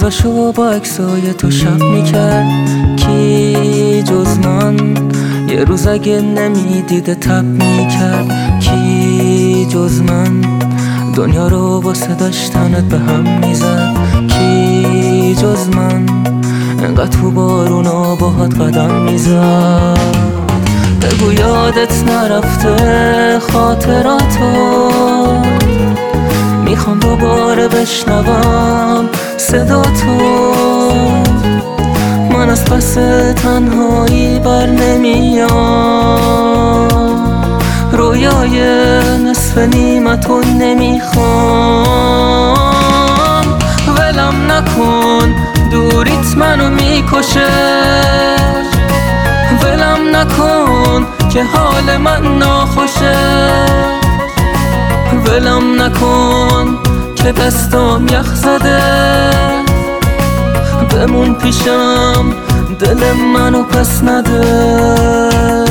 روزاشو با عکسای تو شب میکرد کی جز من؟ یه روز اگه نمیدیده تب میکرد کی جز من؟ دنیا رو واسه داشتنت به هم میزد کی جز من؟ انقدر تو بارونا باهات قدم میزد. بگو یادت نرفته خاطراتو، میخوام دوباره بشنوم صدا تو. من از پس تنهایی بر نمیام، رویای نصف نیمتو نمیخوام. ولم نکن دوریت منو میکشه، ولم نکن که حال من ناخوشه. ولم نکن که دستام یخ زده، بمون پیشم دل منو پس نده.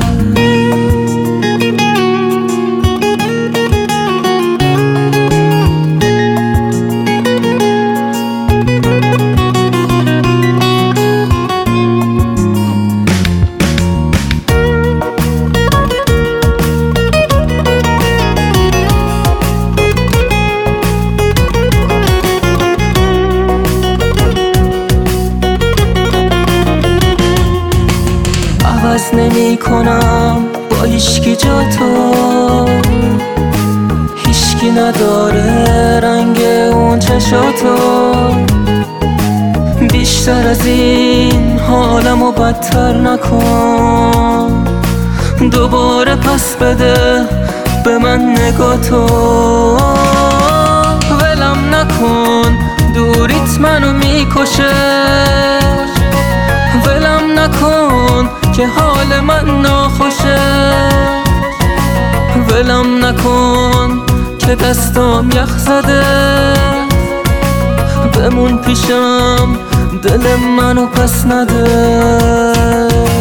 عوض نمی کنم با هیچکی جا تو، هیچکی نداره رنگ اون چشاتو. بیشتر از این حالمو بدتر نکن، دوباره پس بده به من نگاتو. ولم نکن دوریت منو میکشه، ولم نکن که حال من ناخوشه. ولم نکن که دستام یخ زده، بمون پیشم دل منو پس نده.